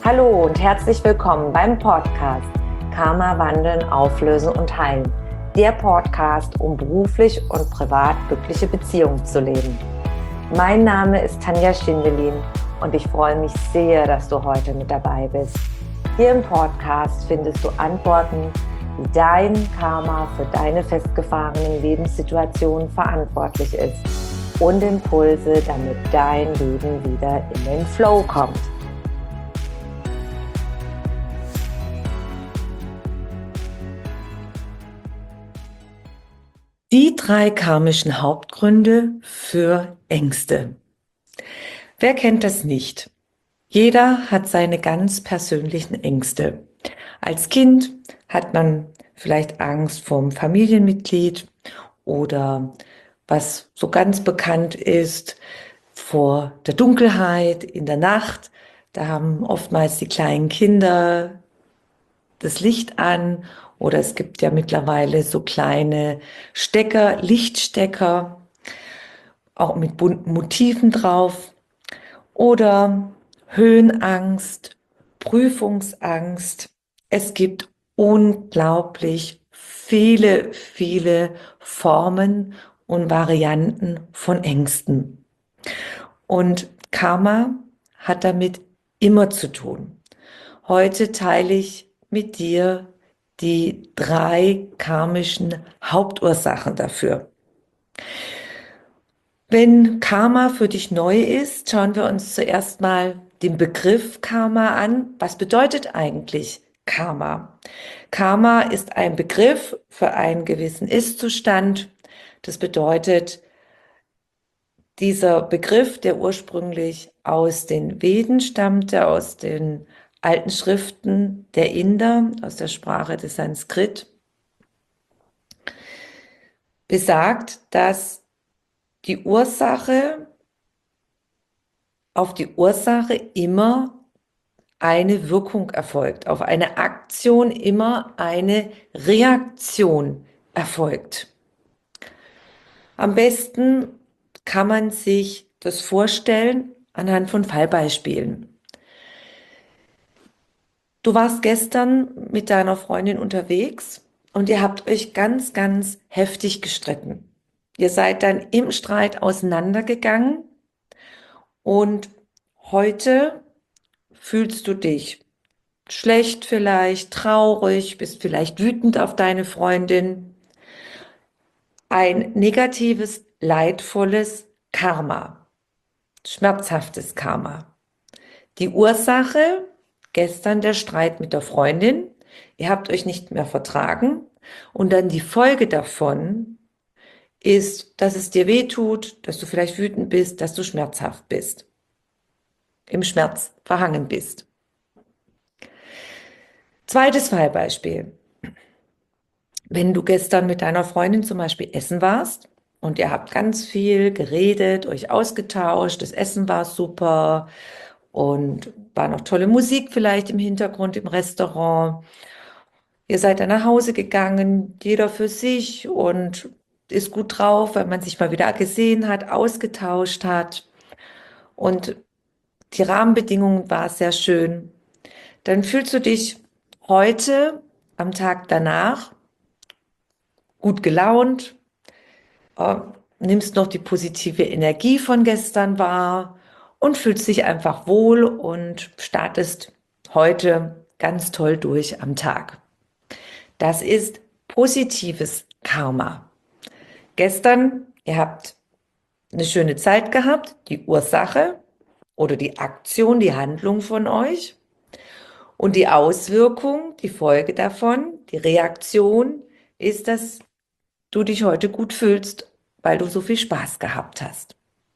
Hallo und herzlich willkommen beim Podcast Karma wandeln, auflösen und heilen. Der Podcast, um beruflich und privat glückliche Beziehungen zu leben. Mein Name ist Tanja Schindelin und ich freue mich sehr, dass du heute mit dabei bist. Hier im Podcast findest du Antworten, wie dein Karma für deine festgefahrenen Lebenssituationen verantwortlich ist und Impulse, damit dein Leben wieder in den Flow kommt. Die 3 karmischen Hauptgründe für Ängste. Wer kennt das nicht? Jeder hat seine ganz persönlichen Ängste. Als Kind hat man vielleicht Angst vorm Familienmitglied oder, was so ganz bekannt ist, vor der Dunkelheit in der Nacht. Da haben oftmals die kleinen Kinder das Licht an, oder es gibt ja mittlerweile so kleine Stecker, Lichtstecker, auch mit bunten Motiven drauf, oder Höhenangst, Prüfungsangst. Es gibt unglaublich viele Formen und Varianten von Ängsten. Und Karma hat damit immer zu tun. Heute teile ich mit dir die 3 karmischen Hauptursachen dafür. Wenn Karma für dich neu ist, schauen wir uns zuerst mal den Begriff Karma an. Was bedeutet eigentlich Karma? Karma ist ein Begriff für einen gewissen Ist-Zustand. Das bedeutet, dieser Begriff, der ursprünglich aus den Veden stammte, aus den alten Schriften der Inder, aus der Sprache des Sanskrit, besagt, dass die Ursache auf die Ursache immer eine Wirkung erfolgt, auf eine Aktion immer eine Reaktion erfolgt. Am besten kann man sich das vorstellen anhand von Fallbeispielen. Du warst gestern mit deiner Freundin unterwegs und ihr habt euch ganz heftig gestritten. Ihr seid dann im Streit auseinandergegangen und heute fühlst du dich schlecht vielleicht, traurig, bist vielleicht wütend auf deine Freundin. Ein negatives, leidvolles Karma, schmerzhaftes Karma. Die Ursache, gestern der Streit mit der Freundin, ihr habt euch nicht mehr vertragen und dann die Folge davon ist, dass es dir weh tut, dass du vielleicht wütend bist, dass du schmerzhaft bist, im Schmerz verhangen bist. Zweites Fallbeispiel. Wenn du gestern mit deiner Freundin zum Beispiel essen warst und ihr habt ganz viel geredet, euch ausgetauscht, das Essen war super und war noch tolle Musik vielleicht im Hintergrund im Restaurant. Ihr seid dann nach Hause gegangen, jeder für sich, und ist gut drauf, weil man sich mal wieder gesehen hat, ausgetauscht hat und die Rahmenbedingungen waren sehr schön. Dann fühlst du dich heute am Tag danach gut gelaunt, nimmst noch die positive Energie von gestern wahr und fühlst dich einfach wohl und startest heute ganz toll durch am Tag. Das ist positives Karma. Gestern, ihr habt eine schöne Zeit gehabt, die Ursache oder die Aktion, die Handlung von euch und die Auswirkung, die Folge davon, die Reaktion ist, dass du dich heute gut fühlst, weil du so viel Spaß gehabt hast.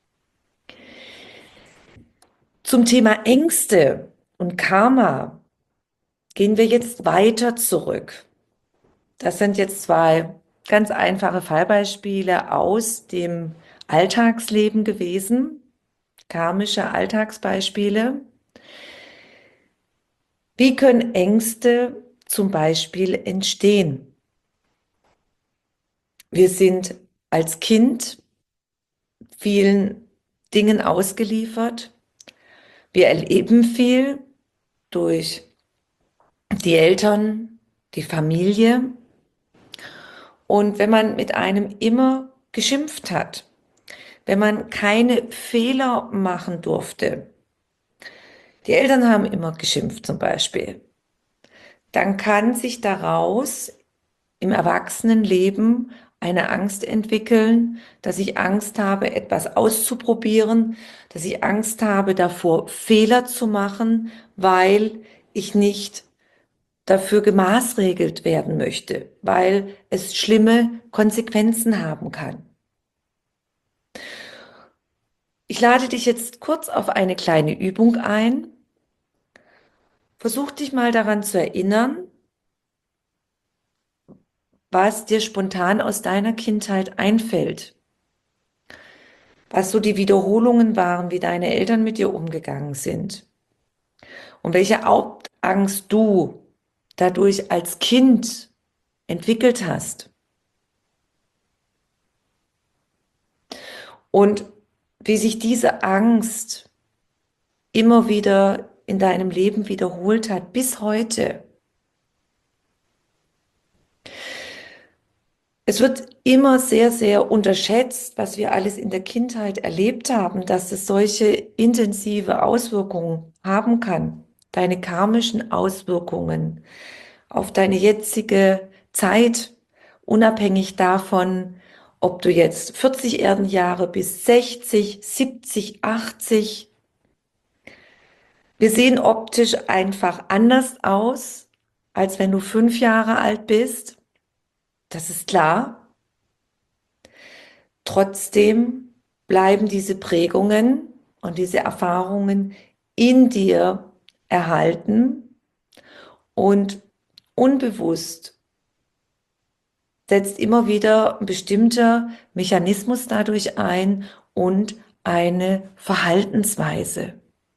Zum Thema Ängste und Karma gehen wir jetzt weiter zurück. Das sind jetzt 2 ganz einfache Fallbeispiele aus dem Alltagsleben gewesen, karmische Alltagsbeispiele. Wie können Ängste zum Beispiel entstehen? Wir sind als Kind vielen Dingen ausgeliefert. Wir erleben viel. durch die Eltern, die Familie. Und wenn man mit einem immer geschimpft hat, wenn man keine Fehler machen durfte, die Eltern haben immer geschimpft zum Beispiel, dann kann sich daraus im Erwachsenenleben eine Angst entwickeln, dass ich Angst habe, etwas auszuprobieren, dass ich Angst habe davor, Fehler zu machen, weil ich nicht dafür gemaßregelt werden möchte, weil es schlimme Konsequenzen haben kann. Ich lade dich jetzt kurz auf eine kleine Übung ein. Versuch dich mal daran zu erinnern, was dir spontan aus deiner Kindheit einfällt, was so die Wiederholungen waren, wie deine Eltern mit dir umgegangen sind und welche Angst du dadurch als Kind entwickelt hast und wie sich diese Angst immer wieder in deinem Leben wiederholt hat, bis heute. Es wird immer sehr, sehr unterschätzt, was wir alles in der Kindheit erlebt haben, dass es solche intensive Auswirkungen haben kann. Deine karmischen Auswirkungen auf deine jetzige Zeit, unabhängig davon, ob du jetzt 40 Erdenjahre bist, 60, 70, 80. Wir sehen optisch einfach anders aus, als wenn du 5 Jahre alt bist. Das ist klar. Trotzdem bleiben diese Prägungen und diese Erfahrungen in dir erhalten und unbewusst setzt immer wieder ein bestimmter Mechanismus dadurch ein und eine Verhaltensweise.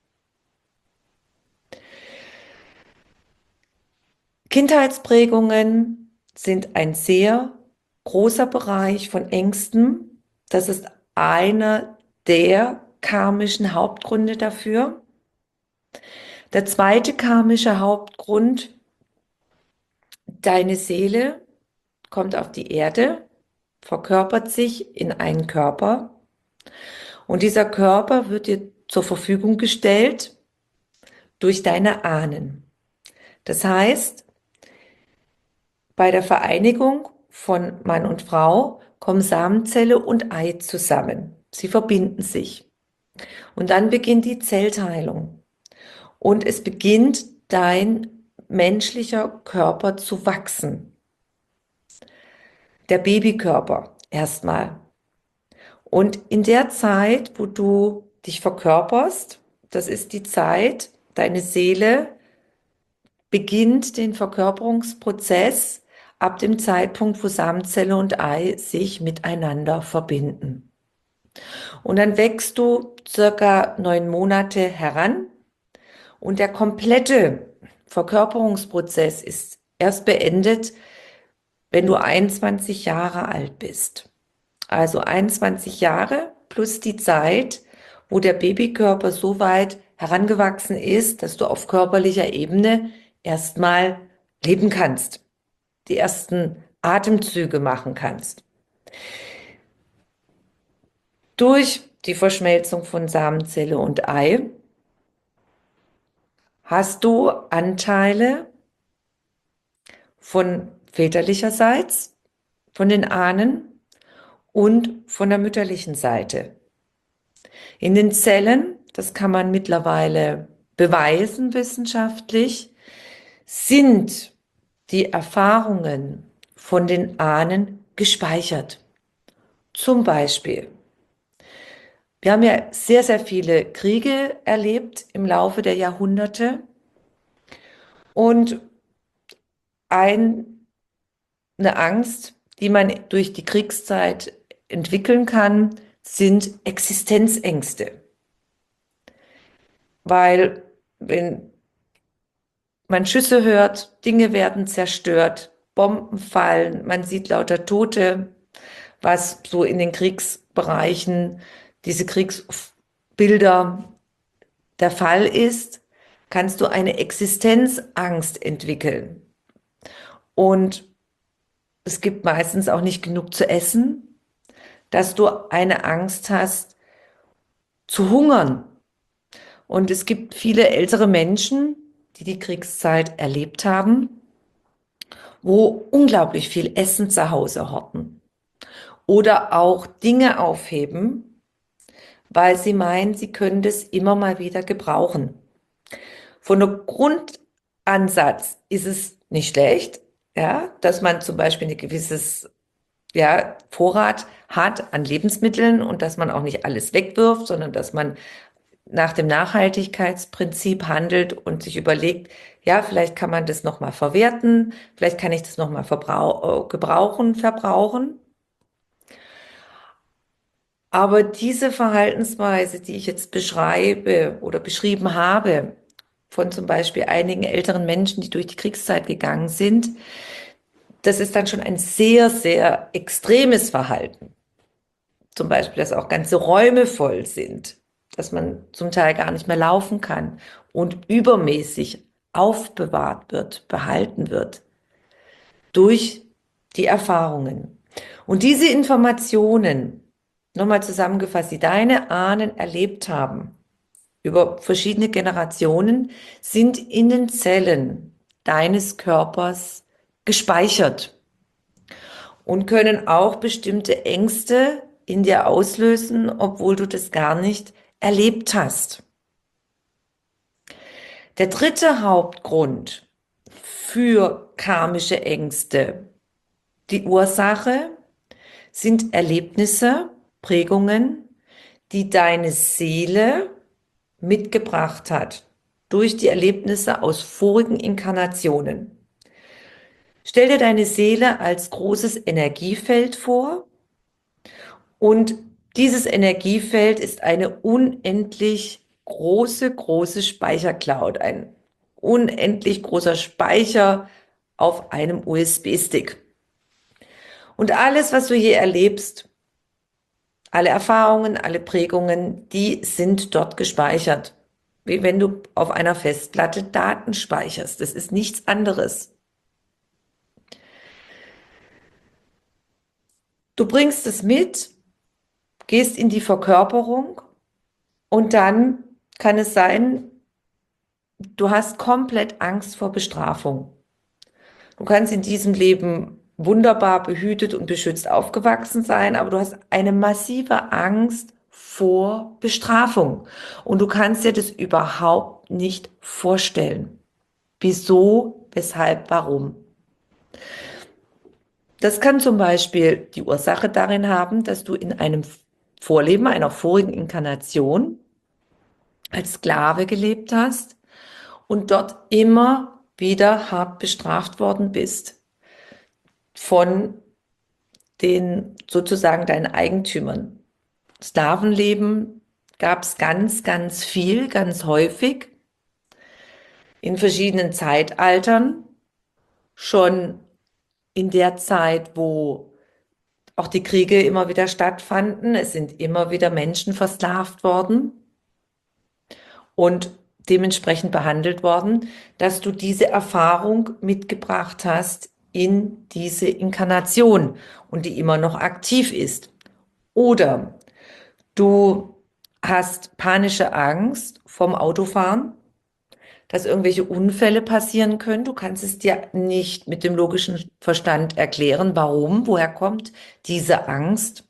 Kindheitsprägungen sind ein sehr großer Bereich von Ängsten. Das ist einer der karmischen Hauptgründe dafür. Der zweite karmische Hauptgrund: deine Seele kommt auf die Erde, verkörpert sich in einen Körper und dieser Körper wird dir zur Verfügung gestellt durch deine Ahnen. Das heißt, bei der Vereinigung von Mann und Frau kommen Samenzelle und Ei zusammen. Sie verbinden sich. Und dann beginnt die Zellteilung. Und es beginnt dein menschlicher Körper zu wachsen. Der Babykörper erstmal. Und in der Zeit, wo du dich verkörperst, das ist die Zeit, deine Seele beginnt den Verkörperungsprozess ab dem Zeitpunkt, wo Samenzelle und Ei sich miteinander verbinden. Und dann wächst du circa 9 Monate heran und der komplette Verkörperungsprozess ist erst beendet, wenn du 21 Jahre alt bist. Also 21 Jahre plus die Zeit, wo der Babykörper so weit herangewachsen ist, dass du auf körperlicher Ebene erstmal leben kannst, die ersten Atemzüge machen kannst. Durch die Verschmelzung von Samenzelle und Ei hast du Anteile von väterlicherseits, von den Ahnen und von der mütterlichen Seite. In den Zellen, das kann man mittlerweile beweisen wissenschaftlich, sind die Erfahrungen von den Ahnen gespeichert. Zum Beispiel, wir haben ja sehr, sehr viele Kriege erlebt im Laufe der Jahrhunderte und eine Angst, die man durch die Kriegszeit entwickeln kann, sind Existenzängste. Weil wenn man Schüsse hört, Dinge werden zerstört, Bomben fallen, man sieht lauter Tote, was so in den Kriegsbereichen, diese Kriegsbilder der Fall ist, kannst du eine Existenzangst entwickeln. Und es gibt meistens auch nicht genug zu essen, dass du eine Angst hast zu hungern. Und es gibt viele ältere Menschen, die die Kriegszeit erlebt haben, wo unglaublich viel Essen zu Hause horten oder auch Dinge aufheben, weil sie meinen, sie können das immer mal wieder gebrauchen. Von der Grundansatz ist es nicht schlecht, ja, dass man zum Beispiel ein gewisses Vorrat hat an Lebensmitteln und dass man auch nicht alles wegwirft, sondern dass man nach dem Nachhaltigkeitsprinzip handelt und sich überlegt, ja, vielleicht kann man das nochmal verwerten, vielleicht kann ich das nochmal verbrauchen. Aber diese Verhaltensweise, die ich jetzt beschreibe oder beschrieben habe, von zum Beispiel einigen älteren Menschen, die durch die Kriegszeit gegangen sind, das ist dann schon ein sehr, sehr extremes Verhalten. Zum Beispiel, dass auch ganze Räume voll sind, dass man zum Teil gar nicht mehr laufen kann und übermäßig aufbewahrt wird, behalten wird durch die Erfahrungen. Und diese Informationen, nochmal zusammengefasst, die deine Ahnen erlebt haben, über verschiedene Generationen, sind in den Zellen deines Körpers gespeichert und können auch bestimmte Ängste in dir auslösen, obwohl du das gar nicht erlebt hast. Der dritte Hauptgrund für karmische Ängste, die Ursache sind Erlebnisse, Prägungen, die deine Seele mitgebracht hat durch die Erlebnisse aus vorigen Inkarnationen. Stell dir deine Seele als großes Energiefeld vor und dieses Energiefeld ist eine unendlich große Speichercloud, ein unendlich großer Speicher auf einem USB-Stick. Und alles, was du hier erlebst, alle Erfahrungen, alle Prägungen, die sind dort gespeichert. Wie wenn du auf einer Festplatte Daten speicherst. Das ist nichts anderes. Du bringst es mit, gehst in die Verkörperung und dann kann es sein, du hast komplett Angst vor Bestrafung. Du kannst in diesem Leben wunderbar behütet und beschützt aufgewachsen sein, aber du hast eine massive Angst vor Bestrafung. Und du kannst dir das überhaupt nicht vorstellen. Wieso, weshalb, warum? Das kann zum Beispiel die Ursache darin haben, dass du in einem Vorleben, einer vorigen Inkarnation als Sklave gelebt hast und dort immer wieder hart bestraft worden bist von den sozusagen deinen Eigentümern. Sklavenleben gab es ganz viel, ganz häufig in verschiedenen Zeitaltern, schon in der Zeit, wo auch die Kriege immer wieder stattfanden. Es sind immer wieder Menschen versklavt worden und dementsprechend behandelt worden, dass du diese Erfahrung mitgebracht hast in diese Inkarnation und die immer noch aktiv ist. Oder du hast panische Angst vom Autofahren, dass irgendwelche Unfälle passieren können. Du kannst es dir nicht mit dem logischen Verstand erklären, warum, woher kommt diese Angst.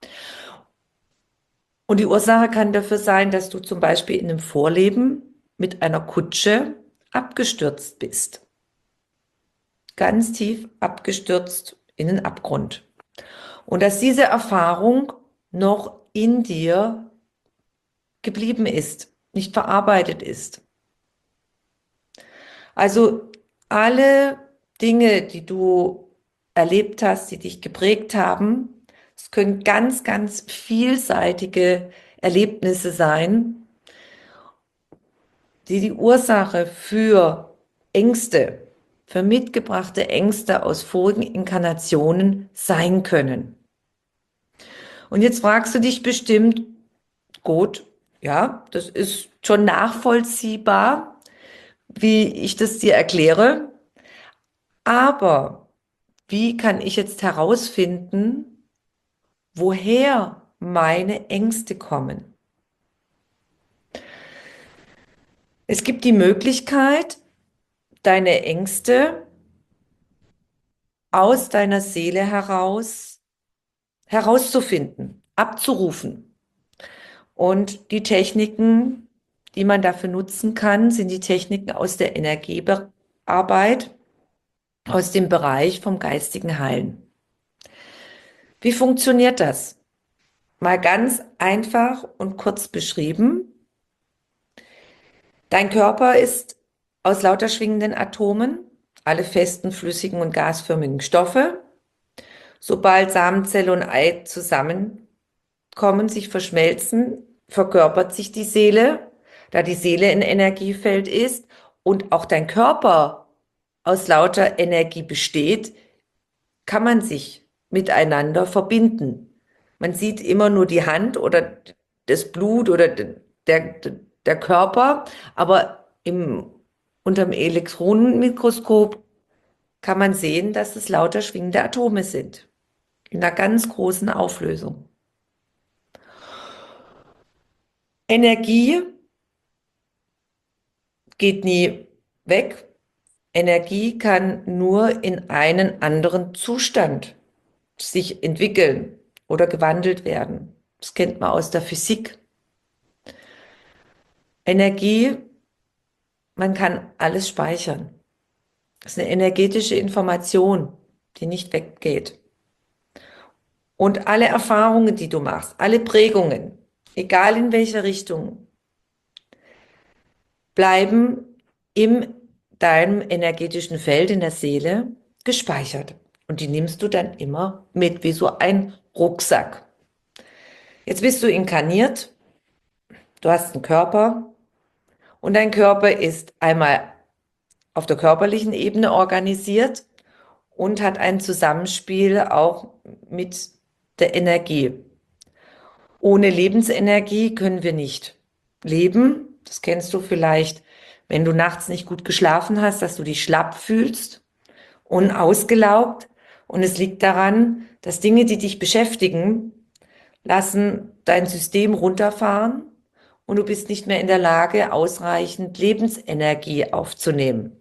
Und die Ursache kann dafür sein, dass du zum Beispiel in einem Vorleben mit einer Kutsche abgestürzt bist. Ganz tief abgestürzt in den Abgrund. Und dass diese Erfahrung noch in dir geblieben ist, nicht verarbeitet ist. Also alle Dinge, die du erlebt hast, die dich geprägt haben, es können ganz vielseitige Erlebnisse sein, die die Ursache für Ängste, für mitgebrachte Ängste aus vorigen Inkarnationen sein können. Und jetzt fragst du dich bestimmt, gut, ja, das ist schon nachvollziehbar. wie ich das dir erkläre, aber wie kann ich jetzt herausfinden, woher meine Ängste kommen? Es gibt die Möglichkeit, deine Ängste aus deiner Seele herauszufinden, abzurufen. Und die Techniken, die man dafür nutzen kann, sind die Techniken aus der Energiearbeit, aus dem Bereich vom geistigen Heilen. Wie funktioniert das? Mal ganz einfach und kurz beschrieben. Dein Körper ist aus lauter schwingenden Atomen, alle festen, flüssigen und gasförmigen Stoffe. Sobald Samenzelle und Ei zusammenkommen, sich verschmelzen, verkörpert sich die Seele, da die Seele ein Energiefeld ist und auch dein Körper aus lauter Energie besteht, kann man sich miteinander verbinden. Man sieht immer nur die Hand oder das Blut oder der, der Körper, aber unterm Elektronenmikroskop kann man sehen, dass es lauter schwingende Atome sind. In einer ganz großen Auflösung. Energie geht nie weg. Energie kann nur in einen anderen Zustand sich entwickeln oder gewandelt werden. Das kennt man aus der Physik. Energie, man kann alles speichern. Das ist eine energetische Information, die nicht weggeht. Und alle Erfahrungen, die du machst, alle Prägungen, egal in welcher Richtung, bleiben in deinem energetischen Feld in der Seele gespeichert. Und die nimmst du dann immer mit, wie so ein Rucksack. Jetzt bist du inkarniert, du hast einen Körper und dein Körper ist einmal auf der körperlichen Ebene organisiert und hat ein Zusammenspiel auch mit der Energie. Ohne Lebensenergie können wir nicht leben. Das kennst du vielleicht, wenn du nachts nicht gut geschlafen hast, dass du dich schlapp fühlst und ausgelaugt. Und es liegt daran, dass Dinge, die dich beschäftigen, lassen dein System runterfahren und du bist nicht mehr in der Lage, ausreichend Lebensenergie aufzunehmen.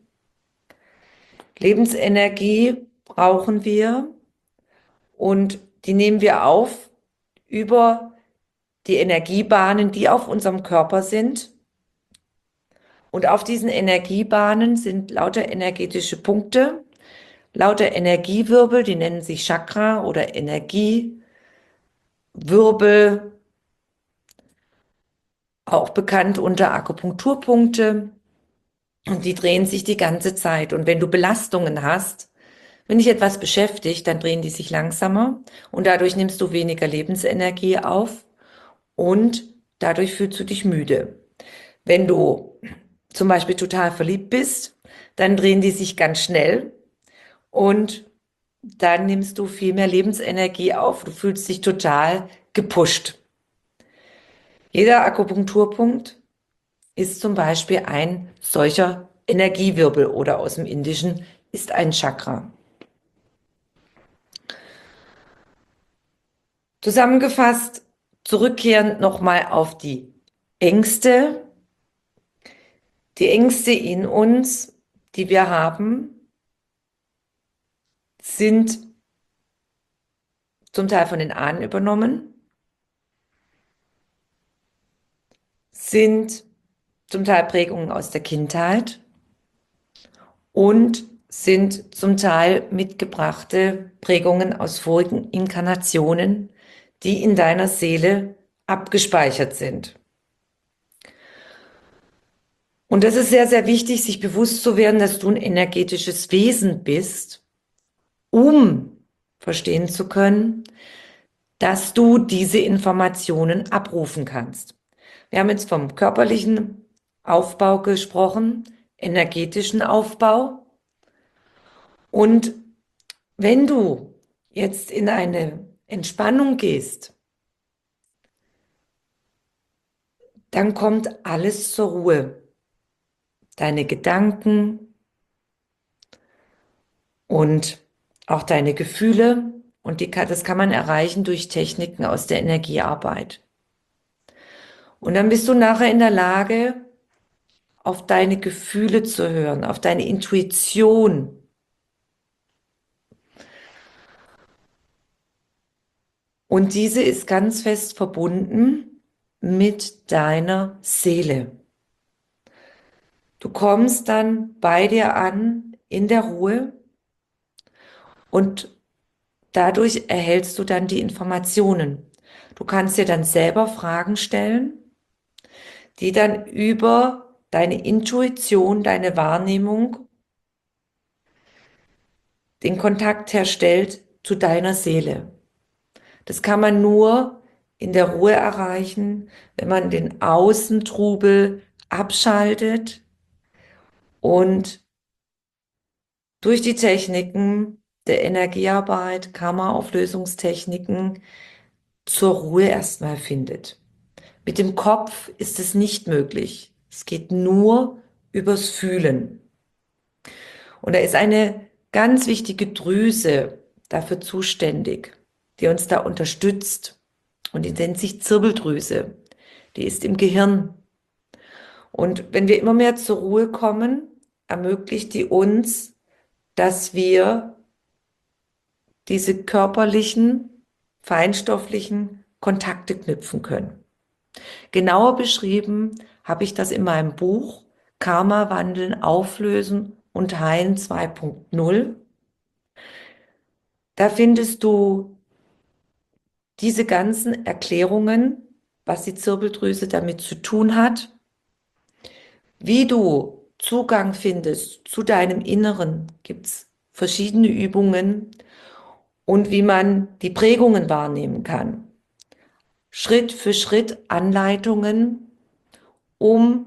Lebensenergie brauchen wir und die nehmen wir auf über die Energiebahnen, die auf unserem Körper sind. Und auf diesen Energiebahnen sind lauter energetische Punkte, lauter Energiewirbel, die nennen sich Chakra oder Energiewirbel, auch bekannt unter Akupunkturpunkte. Und die drehen sich die ganze Zeit. Und wenn du Belastungen hast, wenn dich etwas beschäftigt, dann drehen die sich langsamer und dadurch nimmst du weniger Lebensenergie auf und dadurch fühlst du dich müde. Wenn du zum Beispiel total verliebt bist, dann drehen die sich ganz schnell und dann nimmst du viel mehr Lebensenergie auf. Du fühlst dich total gepusht. Jeder Akupunkturpunkt ist zum Beispiel ein solcher Energiewirbel oder aus dem Indischen ist ein Chakra. Zusammengefasst, zurückkehrend nochmal auf die Ängste. Die Ängste in uns, die wir haben, sind zum Teil von den Ahnen übernommen, sind zum Teil Prägungen aus der Kindheit und sind zum Teil mitgebrachte Prägungen aus vorigen Inkarnationen, die in deiner Seele abgespeichert sind. Und das ist sehr, sehr wichtig, sich bewusst zu werden, dass du ein energetisches Wesen bist, um verstehen zu können, dass du diese Informationen abrufen kannst. Wir haben jetzt vom körperlichen Aufbau gesprochen, energetischen Aufbau. Und wenn du jetzt in eine Entspannung gehst, dann kommt alles zur Ruhe. deine Gedanken und auch deine Gefühle. Und das kann man erreichen durch Techniken aus der Energiearbeit. Und dann bist du nachher in der Lage, auf deine Gefühle zu hören, auf deine Intuition. Und diese ist ganz fest verbunden mit deiner Seele. Du kommst dann bei dir an in der Ruhe und dadurch erhältst du dann die Informationen. Du kannst dir dann selber Fragen stellen, die dann über deine Intuition, deine Wahrnehmung den Kontakt herstellt zu deiner Seele. Das kann man nur in der Ruhe erreichen, wenn man den Außentrubel abschaltet und durch die Techniken der Energiearbeit, Karma-Auflösungstechniken zur Ruhe erstmal findet. Mit dem Kopf ist es nicht möglich. Es geht nur übers Fühlen. Und da ist eine ganz wichtige Drüse dafür zuständig, die uns da unterstützt. Und die nennt sich Zirbeldrüse. Die ist im Gehirn. Und wenn wir immer mehr zur Ruhe kommen, ermöglicht die uns, dass wir diese körperlichen, feinstofflichen Kontakte knüpfen können. Genauer beschrieben habe ich das in meinem Buch Karma wandeln, auflösen und heilen 2.0. Da findest du diese ganzen Erklärungen, was die Zirbeldrüse damit zu tun hat, wie du Zugang findest zu deinem Inneren, gibt es verschiedene Übungen und wie man die Prägungen wahrnehmen kann. Schritt für Schritt Anleitungen, um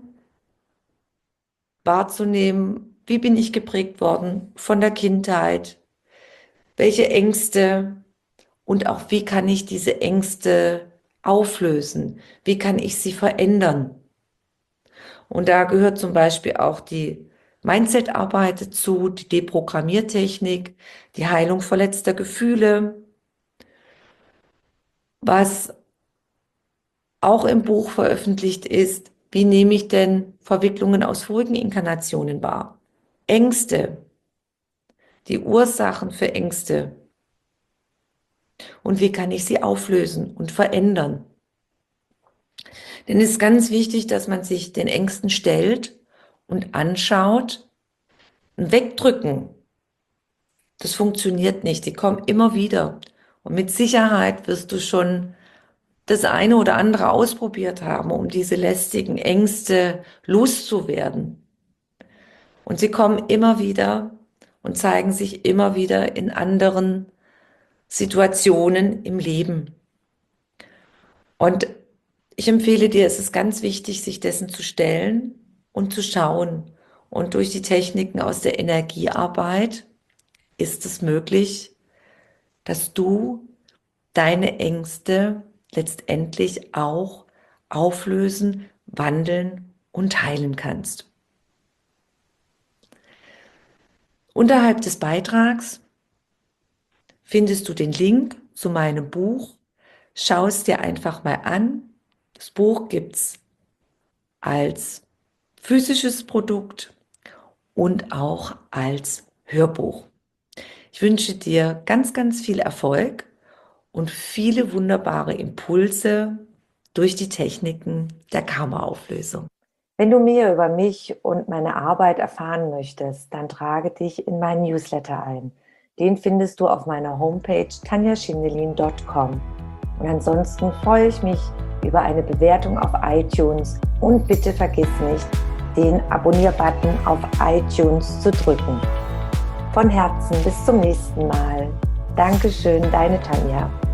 wahrzunehmen, wie bin ich geprägt worden von der Kindheit, welche Ängste und auch wie kann ich diese Ängste auflösen, wie kann ich sie verändern. Und da gehört zum Beispiel auch die Mindset-Arbeit dazu, die Deprogrammiertechnik, die Heilung verletzter Gefühle, was auch im Buch veröffentlicht ist, wie nehme ich denn Verwicklungen aus vorigen Inkarnationen wahr? Ängste, die Ursachen für Ängste. Und wie kann ich sie auflösen und verändern? Denn es ist ganz wichtig, dass man sich den Ängsten stellt und anschaut. Und wegdrücken, das funktioniert nicht. Die kommen immer wieder. Und mit Sicherheit wirst du schon das eine oder andere ausprobiert haben, um diese lästigen Ängste loszuwerden. Und sie kommen immer wieder und zeigen sich immer wieder in anderen Situationen im Leben. Und ich empfehle dir, es ist ganz wichtig, sich dessen zu stellen und zu schauen. Und durch die Techniken aus der Energiearbeit ist es möglich, dass du deine Ängste letztendlich auch auflösen, wandeln und heilen kannst. Unterhalb des Beitrags findest du den Link zu meinem Buch. Schau es dir einfach mal an. Das Buch gibt es als physisches Produkt und auch als Hörbuch. Ich wünsche dir ganz, ganz viel Erfolg und viele wunderbare Impulse durch die Techniken der Karma-Auflösung. Wenn du mehr über mich und meine Arbeit erfahren möchtest, dann trage dich in meinen Newsletter ein. Den findest du auf meiner Homepage tanjaschindelin.com. Und ansonsten freue ich mich über eine Bewertung auf iTunes und bitte vergiss nicht, den Abonnier-Button auf iTunes zu drücken. Von Herzen bis zum nächsten Mal. Dankeschön, deine Tanja.